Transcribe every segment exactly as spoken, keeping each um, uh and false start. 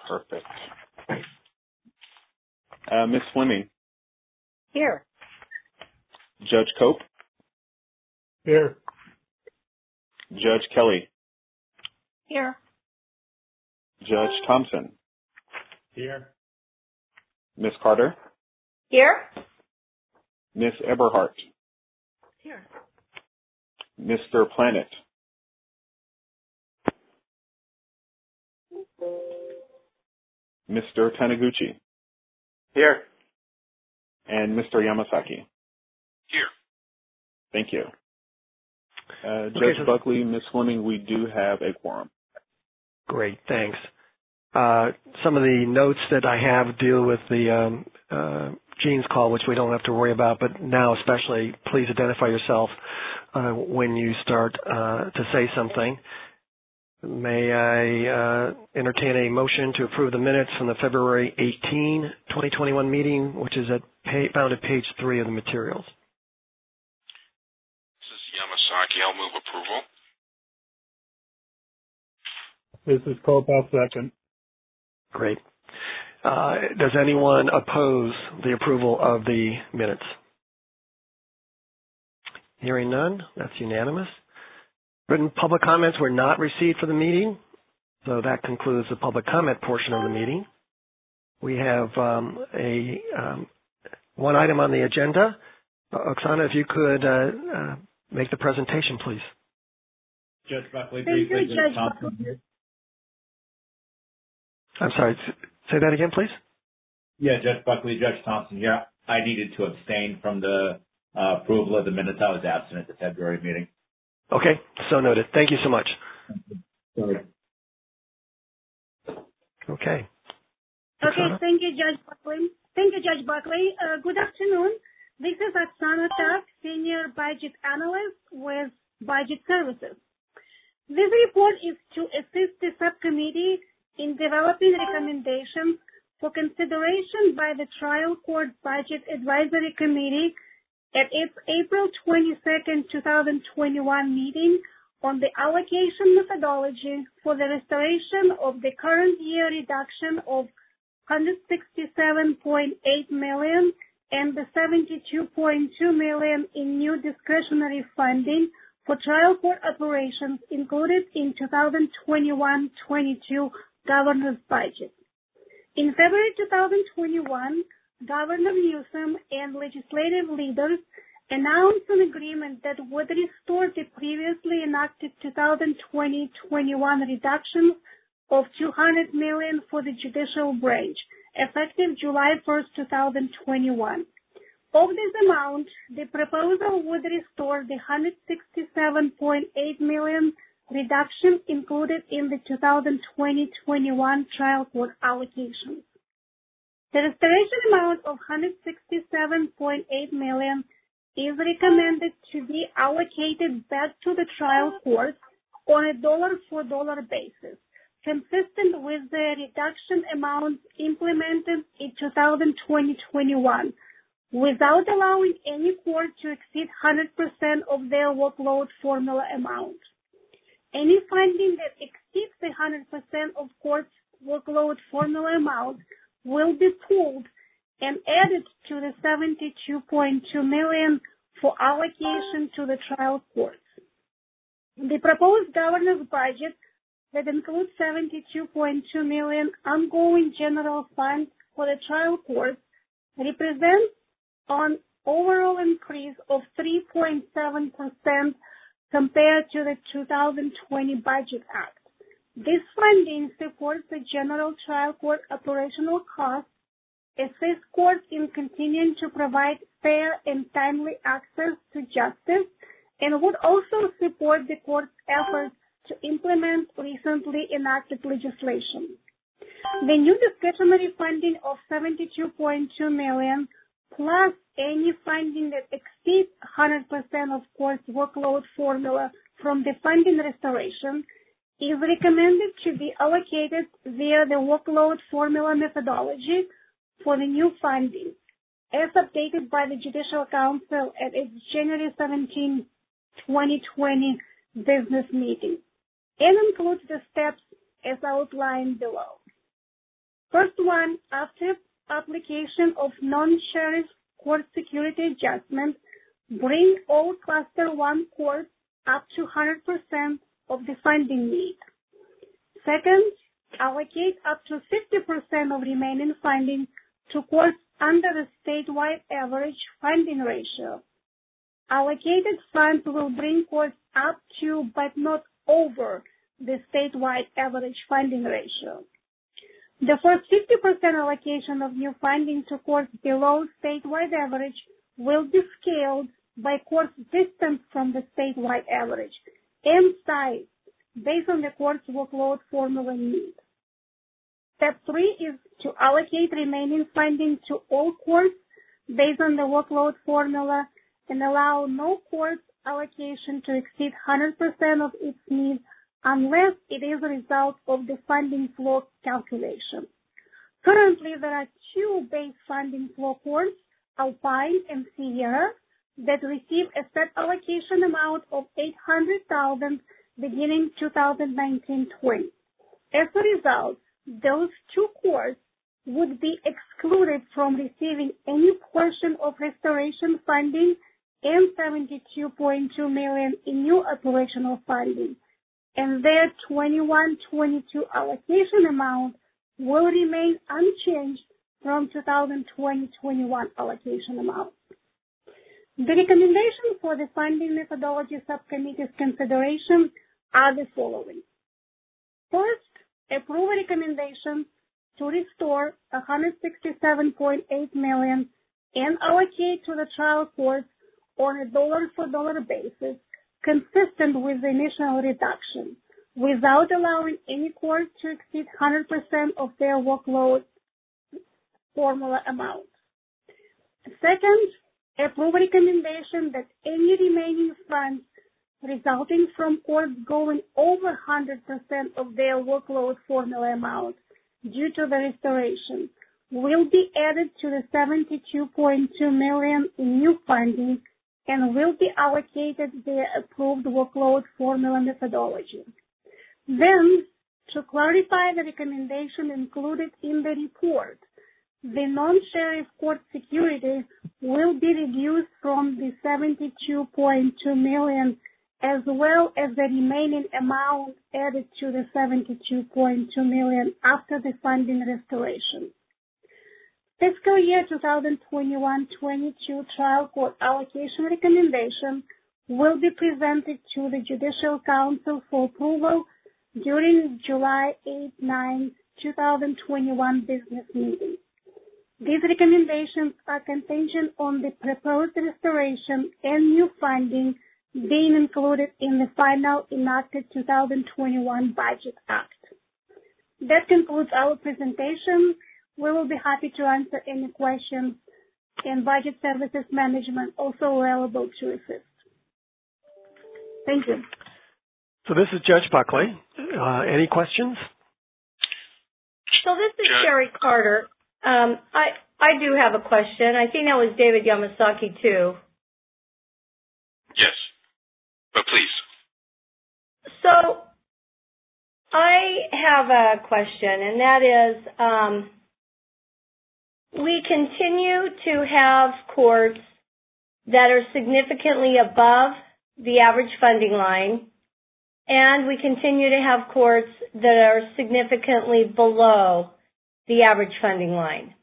Perfect. Uh, Miz Fleming. Here. Judge Cope. Here. Judge Kelly. Here. Judge Thompson. Here. Miz Carter. Here. Miz Eberhardt. Here. Mister Planet. Mister Taniguchi. Here. And Mister Yamasaki. Here. Thank you. Uh, Judge okay, so Buckley, Miz Fleming, we do have a quorum. Great, thanks. Uh, some of the notes that I have deal with the um, uh, Gene's call, which we don't have to worry about, but now especially, please identify yourself uh, when you start uh, to say something. May I uh, entertain a motion to approve the minutes from the February eighteenth, twenty twenty-one meeting, which is at pay, found at page three of the materials. This is Yamasaki. I'll move approval. This is Cope. I'll second. Great. Uh, does anyone oppose the approval of the minutes? Hearing none, that's unanimous. Written public comments were not received for the meeting, so that concludes the public comment portion of the meeting. We have um, a um, one item on the agenda. Uh, Oksana, if you could uh, uh, make the presentation, please. Judge Buckley, Thank briefly, you, Judge Judge Thompson Buckley. here. I'm sorry, say that again, please. Yeah, Judge Buckley, Judge Thompson here. I needed to abstain from the uh, approval of the minutes. I was absent at the February meeting. Okay, so noted. Thank you so much. Sorry. Okay. Okay, Oksana? thank you, Judge Buckley. Thank you, Judge Buckley. Uh, good afternoon. This is Oksana Tak, Senior Budget Analyst with Budget Services. This report is to assist the subcommittee in developing recommendations for consideration by the Trial Court Budget Advisory Committee at its April twenty-second, twenty twenty-one meeting on the allocation methodology for the restoration of the current year reduction of one hundred sixty-seven point eight million dollars and the seventy-two point two million dollars in new discretionary funding for trial court operations included in twenty twenty-one twenty-two governor's budget. In February twenty twenty-one, Governor Newsom and legislative leaders announced an agreement that would restore the previously enacted twenty twenty twenty-one reduction of two hundred million dollars for the judicial branch, effective July first, twenty twenty-one. Of this amount, the proposal would restore the one hundred sixty-seven point eight million dollars reduction included in the twenty twenty twenty-one trial court allocations. The restoration amount of one hundred sixty-seven point eight million dollars is recommended to be allocated back to the trial court on a dollar-for-dollar basis, consistent with the reduction amounts implemented in twenty twenty twenty-one, without allowing any court to exceed one hundred percent of their workload formula amount. Any funding that exceeds the one hundred percent of court's workload formula amount will be pooled and added to the seventy-two point two million dollars for allocation to the trial courts. The proposed governor's budget that includes seventy-two point two million dollars ongoing general funds for the trial courts represents an overall increase of three point seven percent compared to the two thousand twenty Budget Act. This funding supports the general trial court operational costs, assists courts in continuing to provide fair and timely access to justice, and would also support the court's efforts to implement recently enacted legislation. The new discretionary funding of seventy-two point two million dollars plus any funding that exceeds one hundred percent of court's workload formula from the funding restoration is recommended to be allocated via the workload formula methodology for the new funding, as updated by the Judicial Council at its January seventeenth, twenty twenty business meeting, and includes the steps as outlined below. First one, after application of non-sheriff court security adjustment, bring all Cluster one courts up to one hundred percent of the funding need. Second, allocate up to fifty percent of remaining funding to courts under the statewide average funding ratio. Allocated funds will bring courts up to, but not over, the statewide average funding ratio. The first fifty percent allocation of new funding to courts below statewide average will be scaled by courts distant from the statewide average and size based on the court's workload formula need. Step three is to allocate remaining funding to all courts based on the workload formula and allow no court's allocation to exceed one hundred percent of its needs unless it is a result of the funding flow calculation. Currently, there are two base funding flow courts, Alpine and Sierra, that receive a set allocation amount of eight hundred thousand dollars beginning twenty nineteen twenty. As a result, those two courts would be excluded from receiving any portion of restoration funding and seventy-two point two million dollars in new operational funding, and their twenty-one twenty-two allocation amount will remain unchanged from twenty twenty twenty-one allocation amount. The recommendations for the funding methodology subcommittee's consideration are the following. First, approve a recommendation to restore one hundred sixty-seven point eight million dollars and allocate to the trial courts on a dollar-for-dollar basis consistent with the initial reduction, without allowing any court to exceed one hundred percent of their workload formula amount. Second, approve a recommendation that any remaining funds resulting from courts going over one hundred percent of their workload formula amount due to the restoration will be added to the seventy-two point two million dollars in new funding and will be allocated their approved workload formula methodology. Then, to clarify the recommendation included in the report, the non-sheriff court security will be reduced from the seventy-two point two million dollars as well as the remaining amount added to the seventy-two point two million dollars after the funding restoration. Fiscal year twenty twenty-one twenty-two trial court allocation recommendation will be presented to the Judicial Council for approval during July eighth to ninth, twenty twenty-one business meeting. These recommendations are contingent on the proposed restoration and new funding being included in the final enacted twenty twenty-one Budget Act. That concludes our presentation. We will be happy to answer any questions, and Budget Services Management also available to assist. Thank you. So this is Judge Buckley. Uh, any questions? So this is Sherry Carter. Um, I I do have a question. I think that was David Yamasaki too. Yes, but please. So I have a question, and that is, um, we continue to have courts that are significantly above the average funding line, and we continue to have courts that are significantly below the average funding line.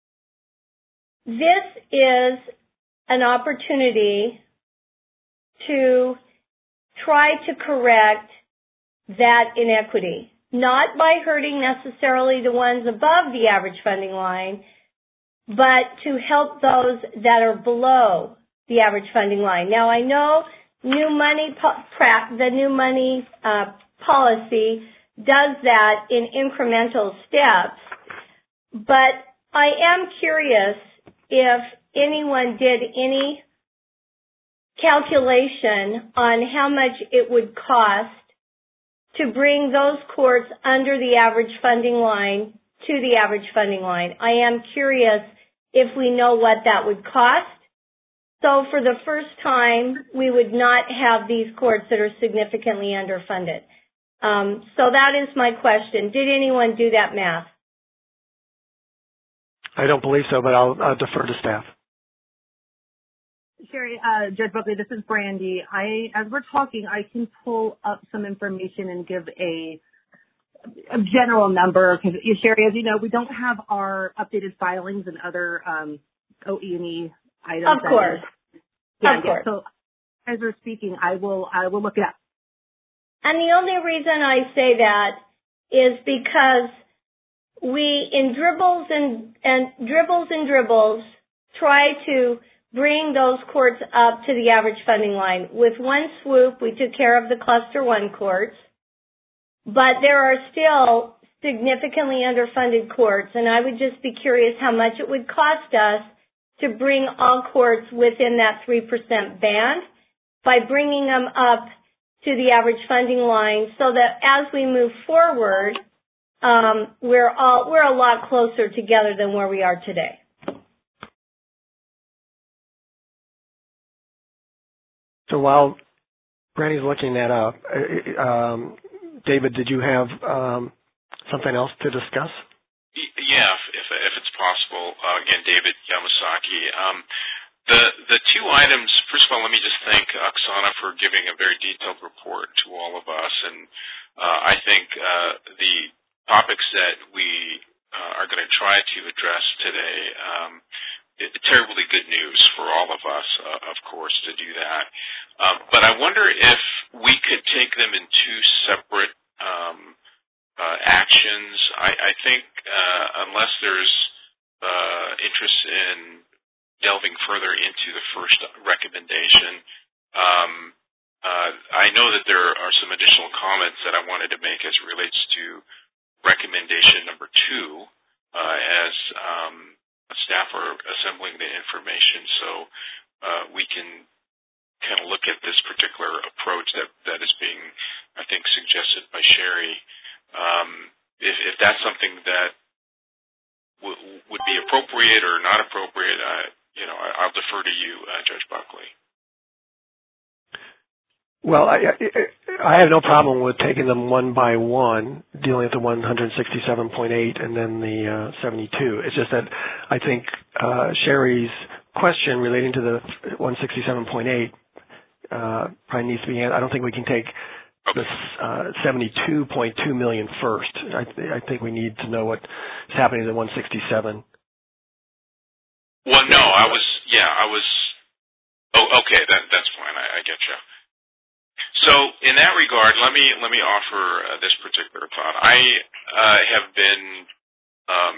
This is an opportunity to try to correct that inequity, not by hurting necessarily the ones above the average funding line, but to help those that are below the average funding line. Now, I know new money, the new money uh, policy does that in incremental steps, but I am curious if anyone did any calculation on how much it would cost to bring those courts under the average funding line to the average funding line. I am curious if we know what that would cost. So for the first time, we would not have these courts that are significantly underfunded. Um, so that is my question. Did anyone do that math? I don't believe so, but I'll, I'll defer to staff. Sherry, uh, Judge Buckley, this is Brandy. I, as we're talking, I can pull up some information and give a, a general number because, Sherry, as you know, we don't have our updated filings and other um, O E and E items. Of course. Yeah, of yeah. course. So as we're speaking, I will I will look it up. And the only reason I say that is because we, in dribbles and, and dribbles and dribbles, try to bring those courts up to the average funding line. With one swoop, we took care of the cluster one courts, but there are still significantly underfunded courts, and I would just be curious how much it would cost us to bring all courts within that three percent band by bringing them up to the average funding line so that as we move forward, um, we're all, we're a lot closer together than where we are today. So while Brandy's looking that up, um, David, did you have um, something else to discuss? Yeah, if, if, if it's possible. Uh, again, David Yamasaki. Um, the the two items, first of all, let me just thank Oksana for giving a very detailed report to all of us. And uh, I think uh, the topics that we uh, are going to try to address today, um, it, terribly good news for all of us, uh, of course, to do that. Um, but I wonder if we could take them in two separate um, uh, actions. I, I think uh, unless there's uh, interest in delving further into the first recommendation, um, uh, I know that there are some additional comments that I wanted to make as it relates to recommendation number two, uh, as um, staff are assembling the information, so uh, we can kind of look at this particular approach that, that is being, I think, suggested by Sherry. Um, if, if that's something that w- would be appropriate or not appropriate, uh, you know, I, I'll defer to you, uh, Judge Buckley. Well, I, I have no problem with taking them one by one, dealing with the one sixty-seven point eight and then the uh, seventy-two. It's just that I think uh, Sherry's question relating to the one sixty-seven point eight uh, probably needs to be answered. I don't think we can take the uh, seventy-two point two million first. I, th- I think we need to know what's happening to the one sixty-seven. Well, no, I was, yeah, I was, oh, okay, that, that's fine. I, I get you. So in that regard, let me let me offer uh, this particular thought. I uh, have been um,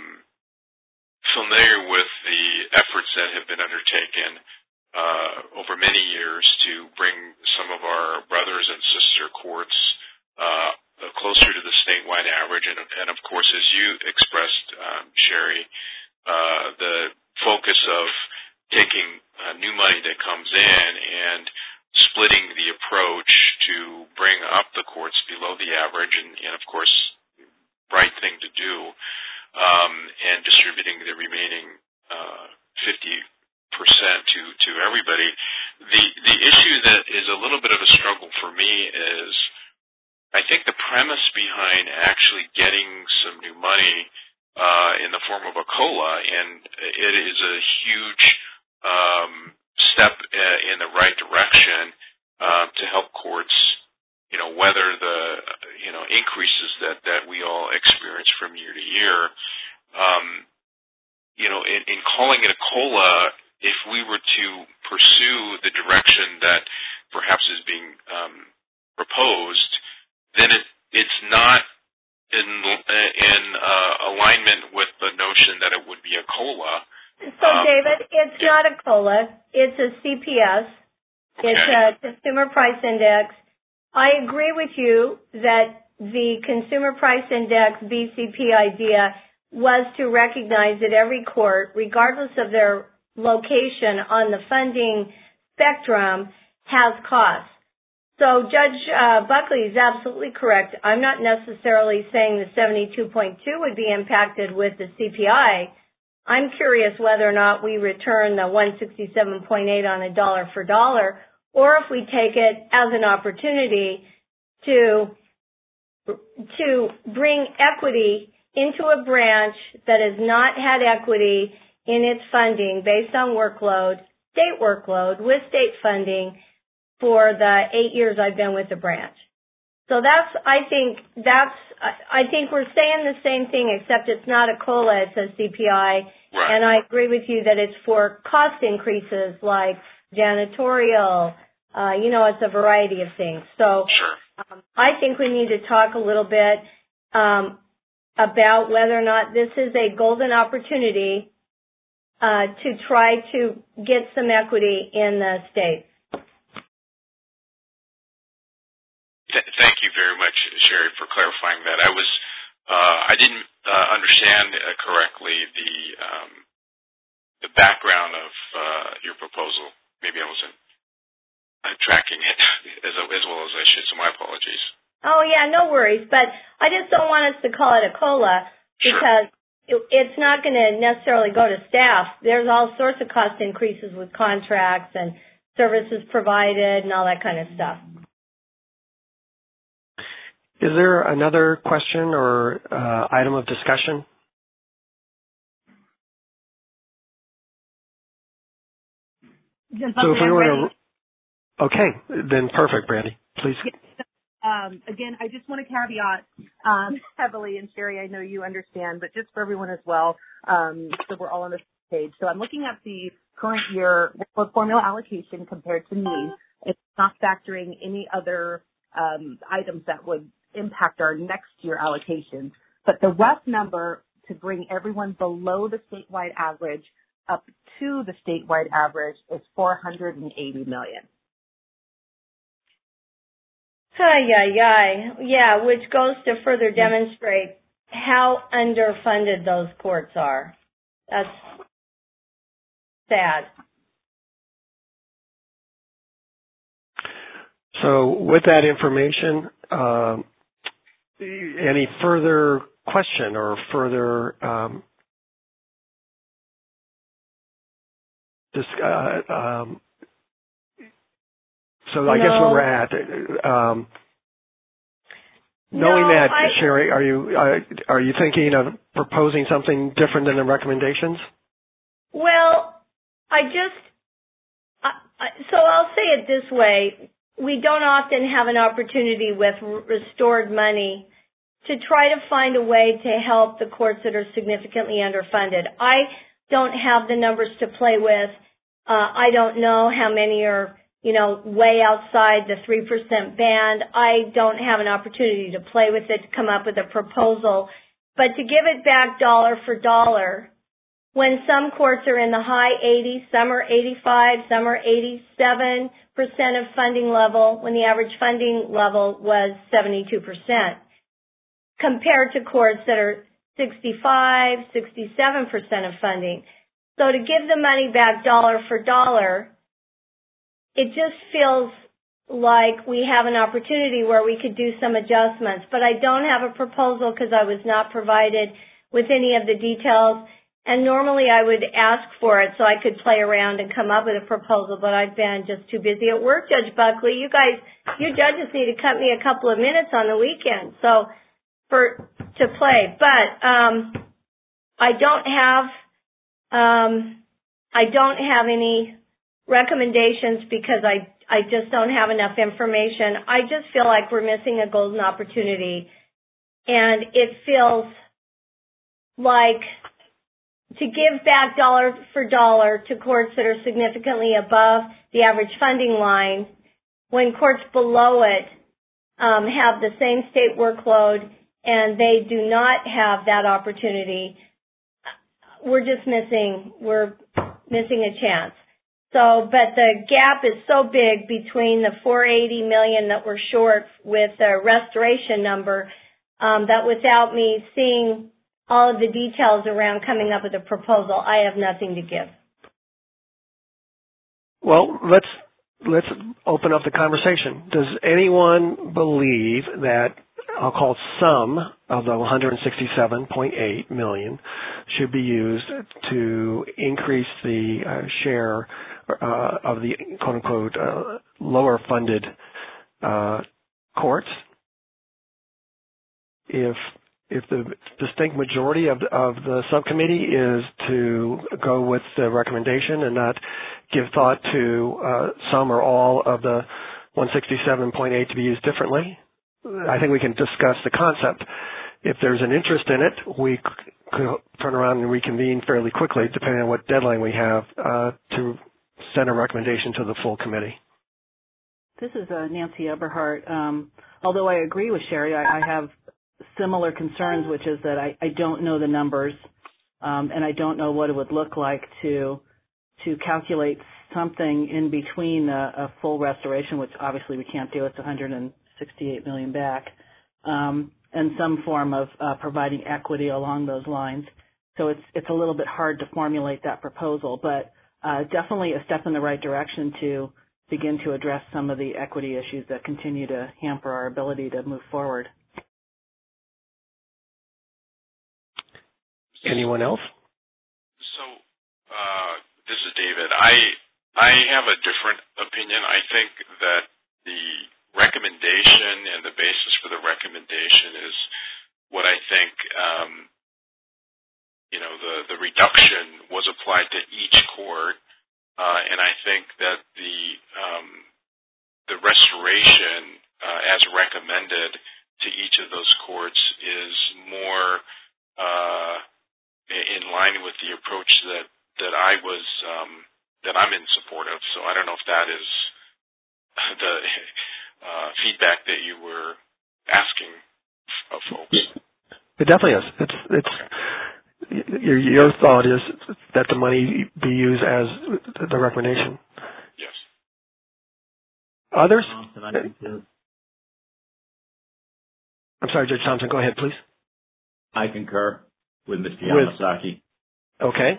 familiar with the efforts that have been undertaken uh, over many years to bring some of our brothers and sister courts uh, closer to the statewide average, and, and of course, as you expressed, um, Sherry, uh, the focus of taking uh, new money that comes in and splitting the approach to bring up the courts below the average, and, and of course, right thing to do, um, and distributing the remaining uh, fifty percent to, to everybody. The the issue that is a little bit of a struggle for me is I think the premise behind actually getting some new money uh, in the form of a COLA, and it is a huge um, step in the right direction uh, to help courts, you know, weather the, you know, increases that, that we all experience from year to year. Um, you know, in, in calling it a COLA, if we were to pursue the direction that perhaps is being um, proposed, then it, it's not in, in uh, alignment with the notion that it would be a COLA. So, um, David, it's yeah. not a COLA. It's a C P S. Okay. It's a Consumer Price Index. I agree with you that the Consumer Price Index B C P idea was to recognize that every court, regardless of their location on the funding spectrum, has costs. So Judge uh, Buckley is absolutely correct. I'm not necessarily saying the seventy-two point two would be impacted with the C P I. I'm curious whether or not we return the one sixty-seven point eight on a dollar for dollar, or if we take it as an opportunity to to bring equity into a branch that has not had equity in its funding based on workload, state workload, with state funding for the eight years I've been with the branch. So that's, I think, that's, I think we're saying the same thing, except it's not a COLA, it says C P I. Right. And I agree with you that it's for cost increases like janitorial, uh, you know, it's a variety of things. So sure. um, I think we need to talk a little bit um, about whether or not this is a golden opportunity uh, to try to get some equity in the states. Th- thank you very much, Sherry, for clarifying that. I was, uh, I didn't uh, understand uh, correctly the um, the background of uh, your proposal. Maybe I wasn't uh, tracking it as, as well as I should, so my apologies. Oh, yeah, no worries. But I just don't want us to call it a COLA because sure. it, it's not going to necessarily go to staff. There's all sorts of cost increases with contracts and services provided and all that kind of stuff. Is there another question or uh, item of discussion? So if we were to, okay, then perfect, Brandy. Please. Um, again, I just want to caveat um, heavily, and Sherry, I know you understand, but just for everyone as well, um, so we're all on the same page. So I'm looking at the current year workload formula allocation compared to needs. It's not factoring any other um, items that would impact our next year allocations. But the rough number to bring everyone below the statewide average up to the statewide average is four hundred eighty million dollars. Ay, ay, ay. Yeah, which goes to further demonstrate how underfunded those courts are. That's sad. So with that information, um, any further question or further um, this, uh, um, so I no. guess where we're at, um, knowing no, that, I, Sherry, are you uh, are you thinking of proposing something different than the recommendations? Well, I just, I, I, so I'll say it this way. We don't often have an opportunity with restored money to try to find a way to help the courts that are significantly underfunded. I don't have the numbers to play with. Uh, I don't know how many are, you know, way outside the three percent band. I don't have an opportunity to play with it, to come up with a proposal. But to give it back dollar for dollar, when some courts are in the high eighties, some are eighty-five, some are eighty-seven percent of funding level, when the average funding level was seventy-two percent, compared to courts that are sixty-five, sixty-seven percent of funding. So to give the money back dollar for dollar, it just feels like we have an opportunity where we could do some adjustments. But I don't have a proposal because I was not provided with any of the details. And normally I would ask for it so I could play around and come up with a proposal, but I've been just too busy at work, Judge Buckley. You guys, you judges need to cut me a couple of minutes on the weekend so for to play. But um, I don't have um, I don't have any recommendations because I I just don't have enough information. I just feel like we're missing a golden opportunity, and it feels like to give back dollar for dollar to courts that are significantly above the average funding line when courts below it um, have the same state workload and they do not have that opportunity, we're just missing, we're missing a chance. So, but the gap is so big between the four hundred eighty million dollars that we're short with the restoration number um, that without me seeing all of the details around coming up with a proposal, I have nothing to give. Well, let's let's open up the conversation. Does anyone believe that, I'll call some of the one hundred sixty-seven point eight million dollars should be used to increase the uh, share uh, of the quote-unquote uh, lower funded uh, courts? If if the distinct majority of, of the subcommittee is to go with the recommendation and not give thought to uh, some or all of the one sixty-seven point eight to be used differently, I think we can discuss the concept. If there's an interest in it, we could turn around and reconvene fairly quickly, depending on what deadline we have, uh, to send a recommendation to the full committee. This is uh, Nancy Eberhardt. Um, although I agree with Sherry, I, I have similar concerns, which is that I, I don't know the numbers, um, and I don't know what it would look like to to calculate something in between a, a full restoration, which obviously we can't do. It's one hundred sixty-eight million dollars back, um, and some form of uh, providing equity along those lines. So it's it's a little bit hard to formulate that proposal, but uh, definitely a step in the right direction to begin to address some of the equity issues that continue to hamper our ability to move forward. Anyone else? So, uh, this is David. I I have a different opinion. I think that the recommendation and the basis for the recommendation is what I think, um, you know, the, the reduction was applied to each court, uh, and I think that the um, the restoration, uh, as recommended to each of those courts, is more uh, in line with the approach that, that I was, um, that I'm in support of. So I don't know if that is the uh, feedback that you were asking of folks. It definitely is. It's, it's, your, your thought is that the money be used as the recommendation. Yes. Others? Thompson, I concur. I'm sorry, Judge Thompson, go ahead, please. I concur with Mister Yamasaki. Okay.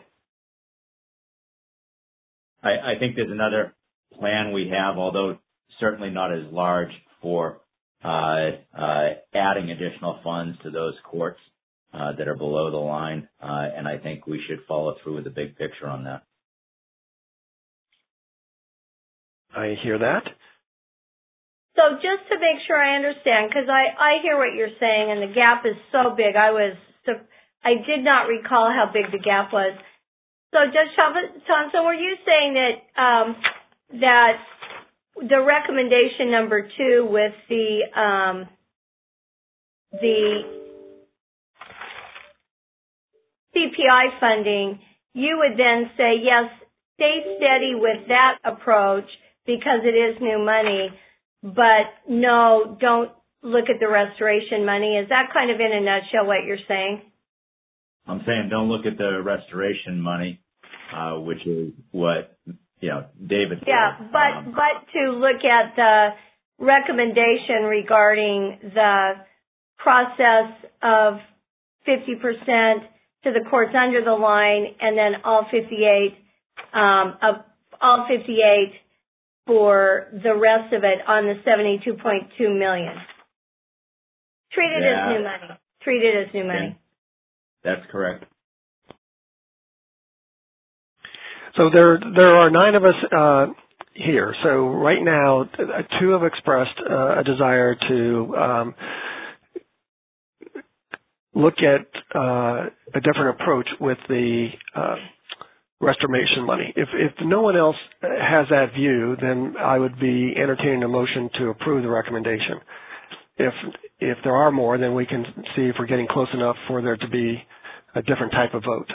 I, I think there's another plan we have, although certainly not as large, for uh, uh, adding additional funds to those courts uh, that are below the line, uh, and I think we should follow through with the big picture on that. I hear that. So just to make sure I understand, because I, I hear what you're saying, and the gap is so big, I was I did not recall how big the gap was. So Judge Thompson, were you saying that um, that the recommendation number two with the um, the C P I funding, you would then say, yes, stay steady with that approach because it is new money, but no, don't look at the restoration money? Is that kind of in a nutshell what you're saying? I'm saying don't look at the restoration money, uh, which is what, you know, David said. Yeah, but, um, but to look at the recommendation regarding the process of fifty percent to the courts under the line and then all fifty-eight, um, of all fifty-eight for the rest of it on the seventy-two point two million. Treat it yeah. as new money. Treat it as new money. Okay. That's correct. So there, there are nine of us uh, here. So right now, two have expressed uh, a desire to um, look at uh, a different approach with the uh, restoration money. If, if no one else has that view, then I would be entertaining a motion to approve the recommendation. If if there are more, then we can see if we're getting close enough for there to be a different type of vote.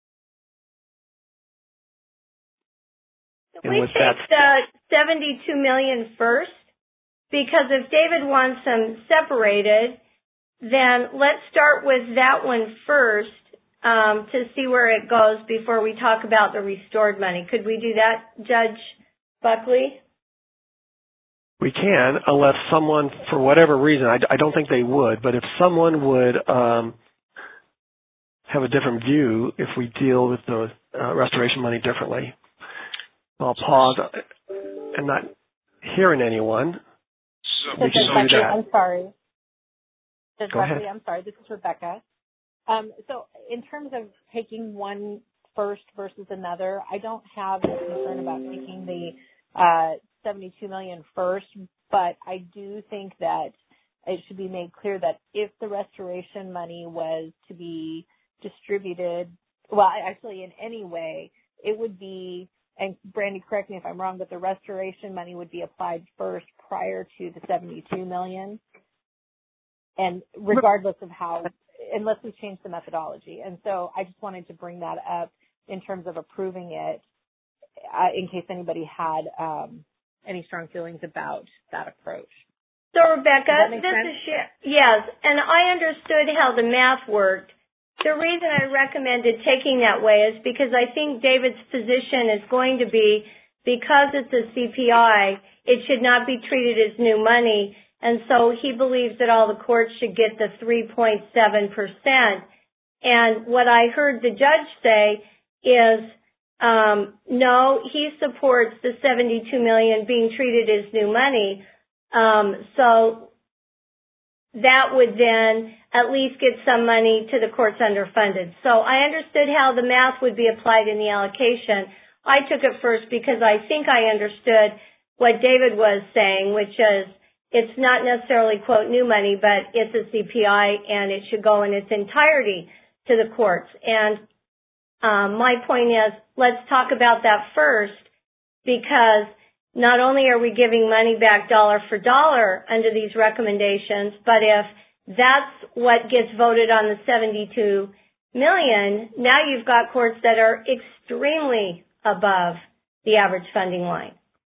If we take the seventy-two million dollars first, because if David wants them separated, then let's start with that one first um, to see where it goes before we talk about the restored money. Could we do that, Judge Buckley? We can, unless someone, for whatever reason, I, I don't think they would, but if someone would um, have a different view if we deal with the uh, restoration money differently, I'll pause and not hearing anyone. So, we can so do that. I'm sorry. Judge Go Buckley, ahead. I'm sorry. This is Rebecca. Um, so in terms of taking one first versus another, I don't have a concern about taking the uh, seventy-two million dollars first, but I do think that it should be made clear that if the restoration money was to be distributed, well, actually in any way, it would be, and Brandy, correct me if I'm wrong, but the restoration money would be applied first prior to the seventy-two million dollars. And regardless of how, unless we change the methodology. And so I just wanted to bring that up in terms of approving it, uh, in case anybody had um, any strong feelings about that approach. So, Rebecca, this sense? is Sher- yes, and I understood how the math worked. The reason I recommended taking that way is because I think David's position is going to be, because it's a C P I, it should not be treated as new money. And so he believes that all the courts should get the three point seven percent. And what I heard the judge say is, um, no, he supports the seventy-two million dollars being treated as new money. Um, so that would then at least get some money to the courts underfunded. So I understood how the math would be applied in the allocation. I took it first because I think I understood what David was saying, which is, it's not necessarily, quote, new money, but it's a C P I and it should go in its entirety to the courts. And um, my point is, let's talk about that first, because not only are we giving money back dollar for dollar under these recommendations, but if that's what gets voted on the seventy-two million dollars, now you've got courts that are extremely above the average funding line.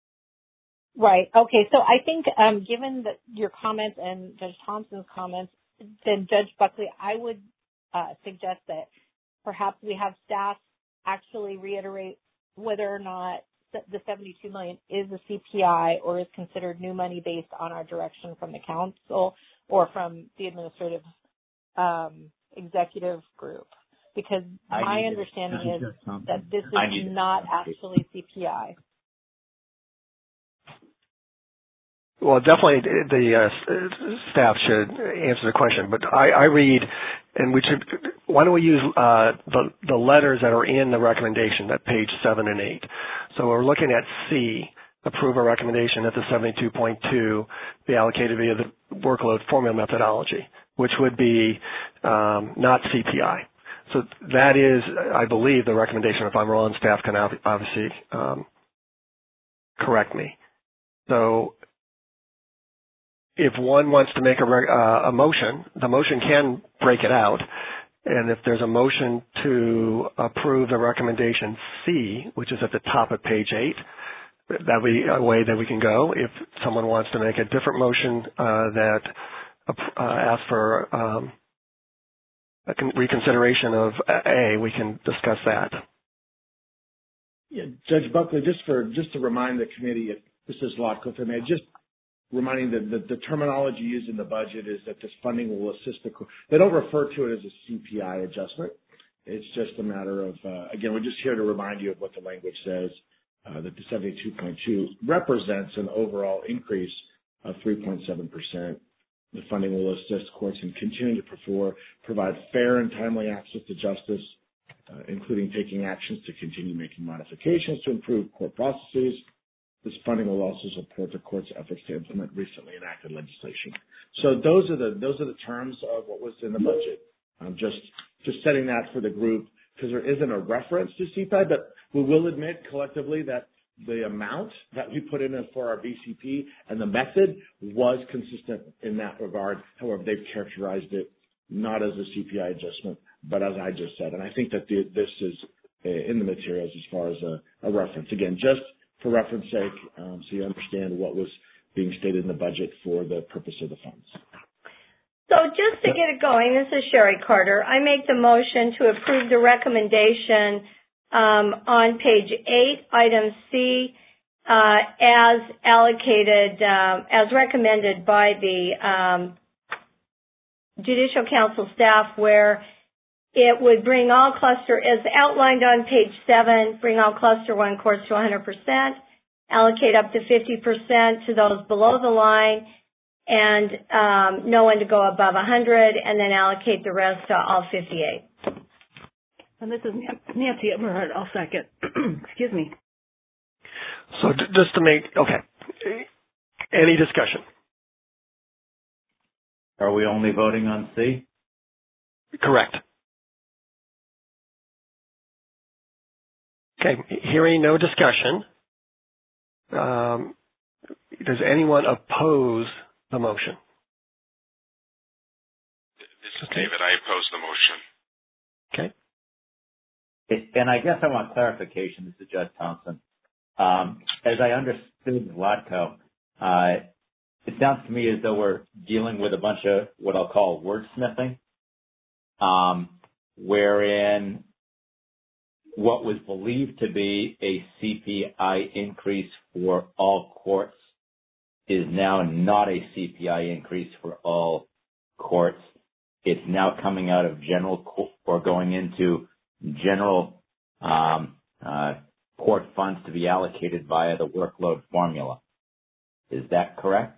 Right. Okay. So I think, um, given that your comments and Judge Thompson's comments, then Judge Buckley, I would uh, suggest that perhaps we have staff actually reiterate whether or not the seventy-two million dollars is a C P I or is considered new money based on our direction from the council or from the administrative um, executive group. Because I my need understanding to- is that this I is need to- not actually C P I. Well, definitely the uh, staff should answer the question, but I, I read, and we should, why don't we use uh, the, the letters that are in the recommendation at page seven and eight. So we're looking at C, approve a recommendation that the seventy-two point two be allocated via the workload formula methodology, which would be um, not C P I. So that is, I believe, the recommendation. If I'm wrong, staff can obviously um, correct me. So if one wants to make a, uh, a motion, the motion can break it out. And if there's a motion to approve the recommendation C, which is at the top of page eight, that would be a way that we can go. If someone wants to make a different motion uh, that uh, asks for um, a reconsideration of A, we can discuss that. Yeah, Judge Buckley, just for just to remind the committee, if this is Lotcliffe, I mean, just reminding that the, the terminology used in the budget is that this funding will assist the court. They don't refer to it as a C P I adjustment. It's just a matter of, uh, again, we're just here to remind you of what the language says, uh, that the seventy-two point two represents an overall increase of three point seven percent. The funding will assist courts in continuing to perform, provide fair and timely access to justice, uh, including taking actions to continue making modifications to improve court processes. This funding will also support the court's efforts to implement recently enacted legislation. So those are the those are the terms of what was in the budget. Um, just just setting that for the group, because there isn't a reference to C P I, but we will admit collectively that the amount that we put in for our V C P and the method was consistent in that regard. However, they've characterized it not as a C P I adjustment, but as I just said. And I think that the, this is in the materials as far as a, a reference. Again, just for reference sake, um, so you understand what was being stated in the budget for the purpose of the funds. So just to get it going, this is Sherry Carter. I make the motion to approve the recommendation um, on page eight, item C, uh, as allocated, um, as recommended by the um, Judicial Council staff, where it would bring all cluster, as outlined on page seven, bring all cluster one courts to one hundred percent, allocate up to fifty percent to those below the line, and um, no one to go above one hundred, and then allocate the rest to all fifty-eight. And this is Nancy Eberhardt. I'll second. Excuse me. So d- just to make, okay, any discussion? Are we only voting on C? Correct. Okay, hearing no discussion, um, does anyone oppose the motion? This is David. I oppose the motion. Okay. And I guess I want clarification. This is Judge Thompson. Um, as I understood Zlatko, uh, it sounds to me as though we're dealing with a bunch of what I'll call wordsmithing, um, wherein what was believed to be a C P I increase for all courts is now not a C P I increase for all courts. It's now coming out of general co- or going into general um, uh, court funds to be allocated via the workload formula. Is that correct?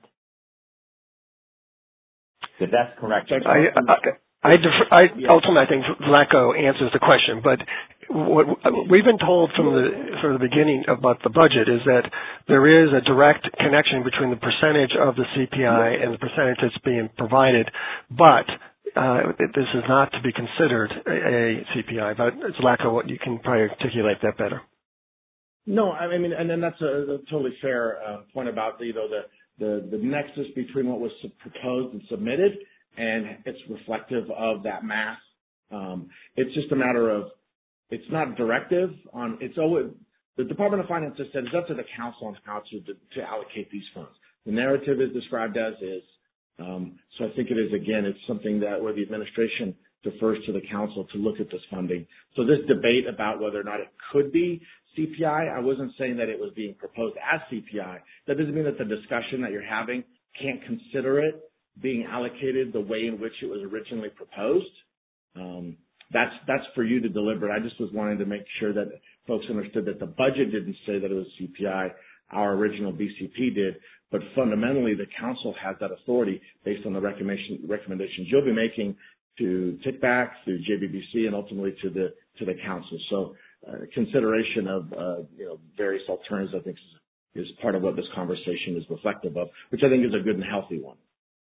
If that's correct, I, I, I, defer, I ultimately I think Zlatko answers the question, but what we've been told from the from the beginning about the budget is that there is a direct connection between the percentage of the C P I and the percentage that's being provided, but uh, this is not to be considered a, a C P I. But Zlatko, what you can probably articulate that better. No, I mean, and then that's a, a totally fair uh, point about you know the, the the nexus between what was proposed and submitted, and it's reflective of that math. Um, it's just a matter of it's not directive on. It's always the Department of Finance has said it's up to the council on how to to allocate these funds. The narrative is described as is. Um, so I think it is again. It's something that where the administration defers to the council to look at this funding. So this debate about whether or not it could be C P I, I wasn't saying that it was being proposed as C P I. That doesn't mean that the discussion that you're having can't consider it being allocated the way in which it was originally proposed. Um, that's that's for you to deliberate. I just was wanting to make sure that folks understood that the budget didn't say that it was C P I. Our original B C P did. But fundamentally, the council has that authority based on the recommendation, recommendations you'll be making to TICBAC, to J B B C, and ultimately to the to the council. So uh, consideration of uh, you know various alternatives, I think, is, is part of what this conversation is reflective of, which I think is a good and healthy one.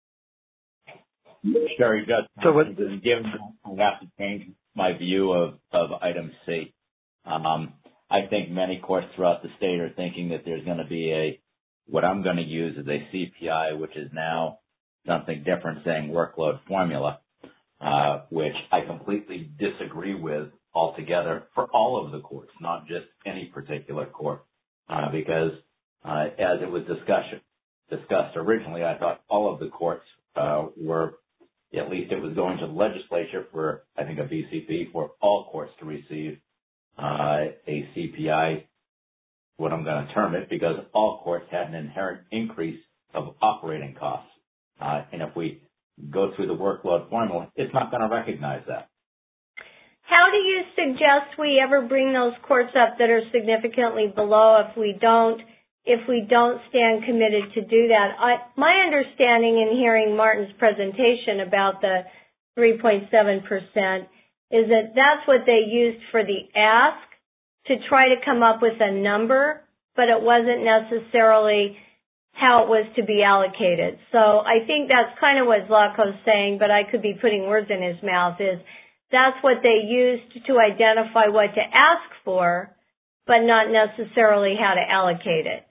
Sherry, Judge, so what, given I have to change my view of, of item C. Um, I think many courts throughout the state are thinking that there's going to be a, what I'm going to use is a C P I, which is now something different, saying workload formula, uh, which I completely disagree with altogether for all of the courts, not just any particular court, uh, because uh, as it was discussed, discussed originally, I thought all of the courts uh, were, at least it was going to the legislature for, I think, a B C P for all courts to receive uh, a C P I, what I'm going to term it, because all courts had an inherent increase of operating costs. Uh, and if we go through the workload formula, it's not going to recognize that. How do you suggest we ever bring those courts up that are significantly below if we don't if we don't stand committed to do that? I, my understanding in hearing Martin's presentation about the three point seven percent is that that's what they used for the ask to try to come up with a number, but it wasn't necessarily how it was to be allocated. So I think that's kind of what Zlatko's saying, but I could be putting words in his mouth, is that's what they used to identify what to ask for, but not necessarily how to allocate it.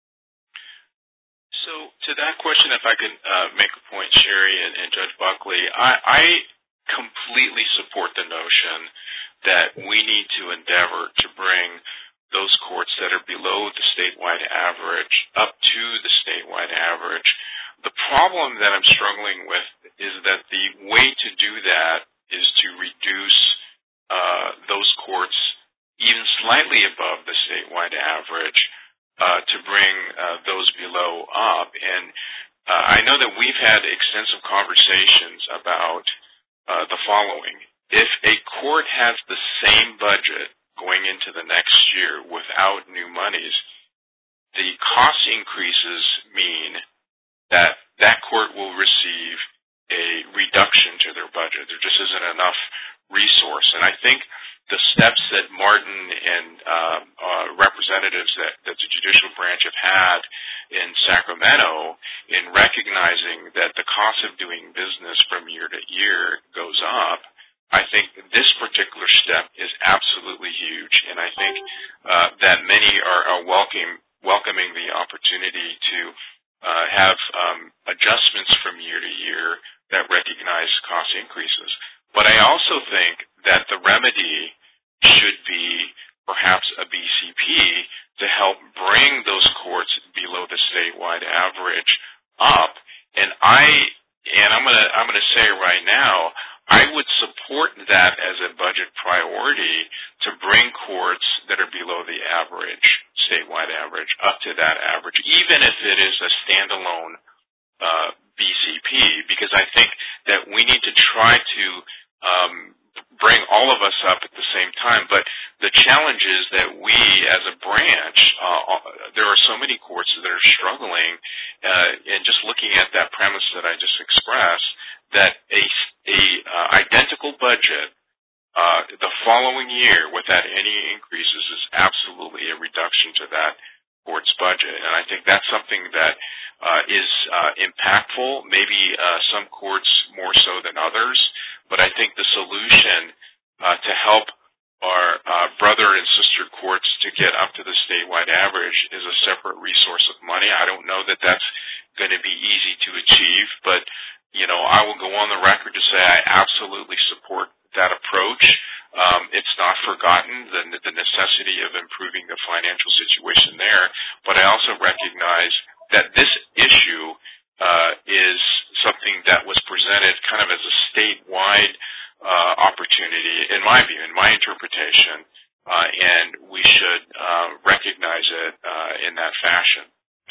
So to that question, if I could uh, make a point, Sherry and, and Judge Buckley, I, I completely support the notion that we need to endeavor to bring those courts that are below the statewide average up to the statewide average. The problem that I'm struggling with is that the way to do that is to reduce uh, those courts even slightly above the statewide average uh, to bring uh, those below up. And uh, I know that we've had extensive conversations about uh, the following. If a court has the same budget going into the next year without new monies, the cost increases mean that that court will receive a reduction to their budget. There just isn't enough resource. And I think the steps that Martin and uh, uh, representatives that, that the judicial branch have had in Sacramento in recognizing that the cost of doing business from year to year goes up, I think this particular step is absolutely huge, and I think uh, that many are, are welcome, welcoming the opportunity to uh, have um, adjustments from year to year that recognize cost increases. But I also think that the remedy should be perhaps a B C P to help bring those courts below the statewide average up. And I and I'm gonna I'm gonna say right now, I would support that as a budget priority to bring courts that are below the average, statewide average, up to that average, even if it is a standalone uh, B C P, because I think that we need to try to um, bring all of us up at the same time. But the challenge is that we, as a branch, uh, there are so many courts that are struggling, uh, and just looking at that premise that I just expressed, that a, a uh, identical budget uh, the following year without any increases is absolutely a reduction to that court's budget. And I think that's something that uh, is uh, impactful, maybe uh, some courts more so than others, but I think the solution uh, to help our uh, brother and sister courts to get up to the statewide average is a separate resource of money. I don't know that that's going to be easy to achieve, but you know, I will go on the record to say I absolutely support that approach. Um, it's not forgotten, the, the necessity of improving the financial situation there, but I also recognize that this issue uh, is something that was presented kind of as a statewide uh, opportunity, in my view, in my interpretation, uh, and we should uh, recognize it uh, in that fashion.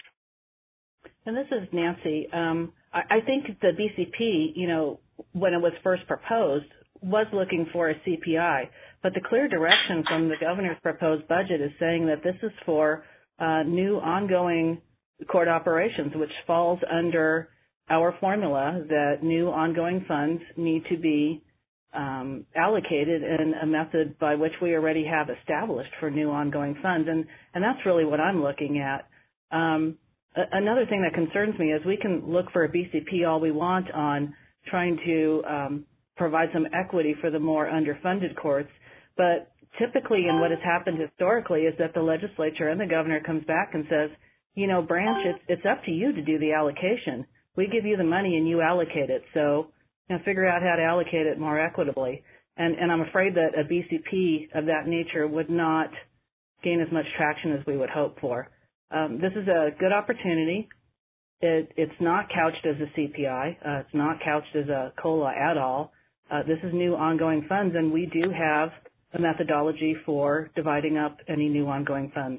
And this is Nancy. Um, I, I think the B C P, you know, when it was first proposed, was looking for a C P I, but the clear direction from the governor's proposed budget is saying that this is for uh, new ongoing court operations, which falls under our formula that new ongoing funds need to be um, allocated in a method by which we already have established for new ongoing funds, and and that's really what I'm looking at. Um, Another thing that concerns me is we can look for a B C P all we want on trying to um, provide some equity for the more underfunded courts, but typically and what has happened historically is that the legislature and the governor comes back and says, you know, branch, it's, it's up to you to do the allocation. We give you the money and you allocate it, so you know, figure out how to allocate it more equitably. And, and I'm afraid that a B C P of that nature would not gain as much traction as we would hope for. Um, this is a good opportunity. It, it's not couched as a C P I. Uh, it's not couched as a COLA at all. Uh, this is new ongoing funds, and we do have a methodology for dividing up any new ongoing funds.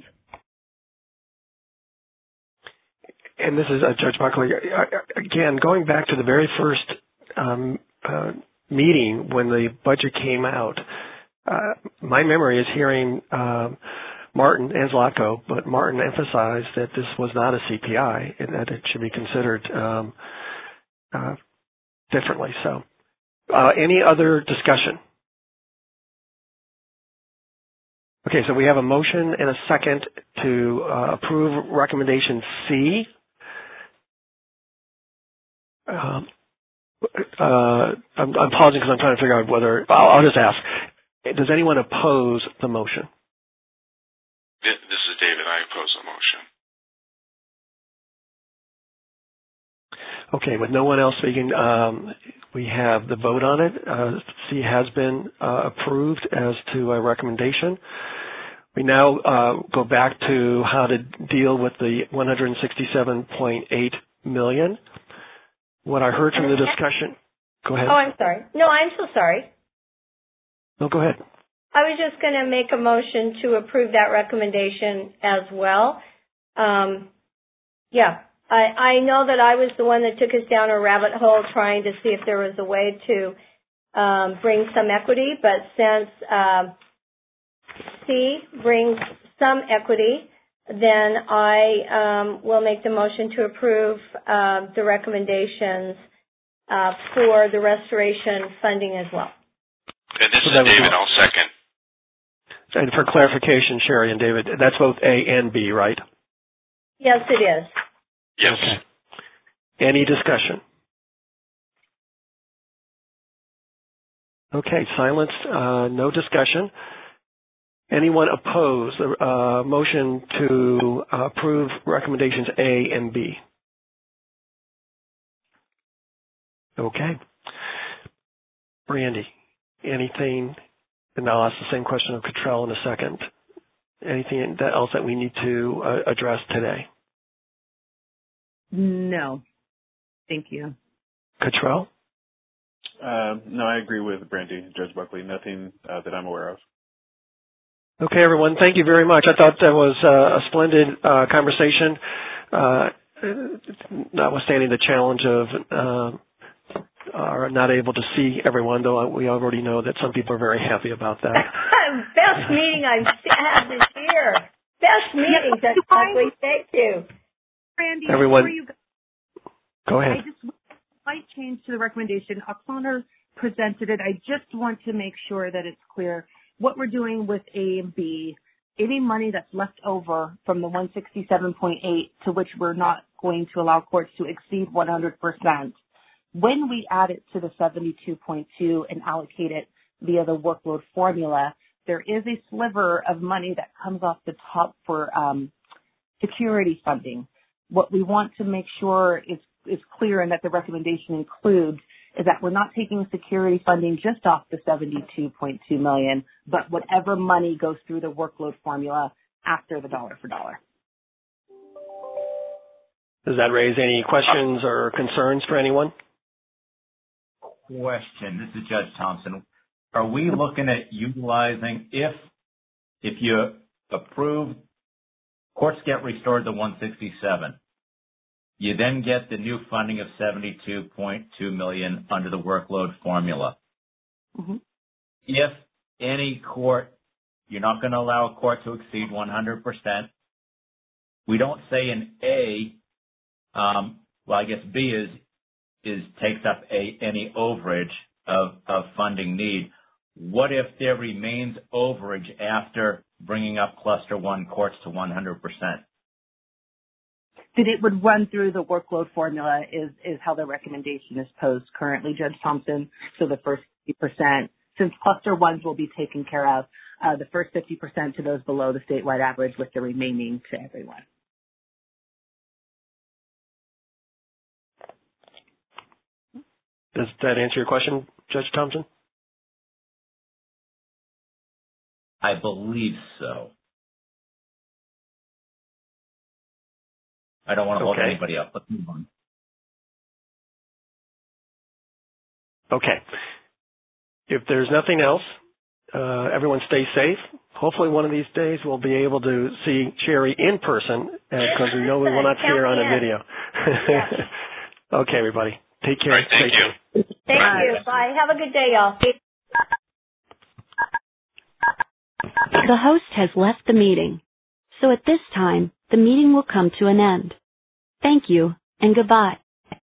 And this is uh, Judge Buckley. Again, going back to the very first um, uh, meeting when the budget came out, uh, my memory is hearing um, Martin and Zlatko, but Martin emphasized that this was not a C P I and that it should be considered um, uh, differently. So, uh, any other discussion? Okay, so we have a motion and a second to uh, approve recommendation C. Um, uh, I'm, I'm pausing because I'm trying to figure out whether, I'll, I'll just ask, does anyone oppose the motion? This is David. I oppose the motion. Okay, with no one else speaking, um, we have the vote on it. Uh, C has been uh, approved as to a recommendation. We now uh, go back to how to deal with the one hundred sixty-seven point eight million dollars. What I heard from the discussion, go ahead. Oh, I'm sorry. No, I'm so sorry. No, go ahead. I was just going to make a motion to approve that recommendation as well. Um, yeah, I, I know that I was the one that took us down a rabbit hole trying to see if there was a way to um, bring some equity, but since uh, C brings some equity, then I um, will make the motion to approve uh, the recommendations uh, for the restoration funding as well. And this so is David. I'll second. And for clarification, Sherry and David, that's both A and B, right? Yes, it is. Yes. Okay. Any discussion? Okay, silence, uh, no discussion. Anyone oppose the uh, motion to uh, approve recommendations A and B? Okay. Brandy, anything, and I'll ask the same question of Cottrell in a second. Anything that else that we need to uh, address today? No. Thank you. Cottrell? Uh, no, I agree with Brandy, Judge Buckley. Nothing uh, that I'm aware of. Okay, everyone. Thank you very much. I thought that was uh, a splendid uh, conversation, uh, notwithstanding the challenge of uh, are not able to see everyone, though we already know that some people are very happy about that. Best meeting I've had this year. Best meeting, Judge Buckley. Thank you. Brandy, everyone, you go, go ahead. I just might change to the recommendation. Oksana presented it. I just want to make sure that it's clear what we're doing with A and B. Any money that's left over from the one sixty-seven point eight to which we're not going to allow courts to exceed one hundred percent. When we add it to the seventy-two point two and allocate it via the workload formula, there is a sliver of money that comes off the top for um, security funding. What we want to make sure is, is clear and that the recommendation includes is that we're not taking security funding just off the seventy-two point two million, but whatever money goes through the workload formula after the dollar for dollar. Does that raise any questions or concerns for anyone? Question. This is Judge Thompson. Are we looking at utilizing, if if you approve, courts get restored to one sixty-seven, you then get the new funding of seventy-two point two million under the workload formula. Mm-hmm. If any court, you're not going to allow a court to exceed one hundred percent. We don't say in A, um, well, I guess B is is takes up a any overage of, of funding need. What if there remains overage after bringing up cluster one courts to one hundred percent? That it would run through the workload formula is, is how the recommendation is posed currently, Judge Thompson. So the first fifty percent, since cluster ones will be taken care of, uh, the first fifty percent to those below the statewide average with the remaining to everyone. Does that answer your question, Judge Thompson? I believe so. I don't want to hold okay. anybody up. Let's move on. Okay. If there's nothing else, uh, everyone stay safe. Hopefully one of these days we'll be able to see Sherry in person because uh, we know we will not see her on a video. Okay, everybody. Take care. All right, thank you. Thank Bye. you. Bye. Have a good day, y'all. The host has left the meeting. So at this time, the meeting will come to an end. Thank you and goodbye.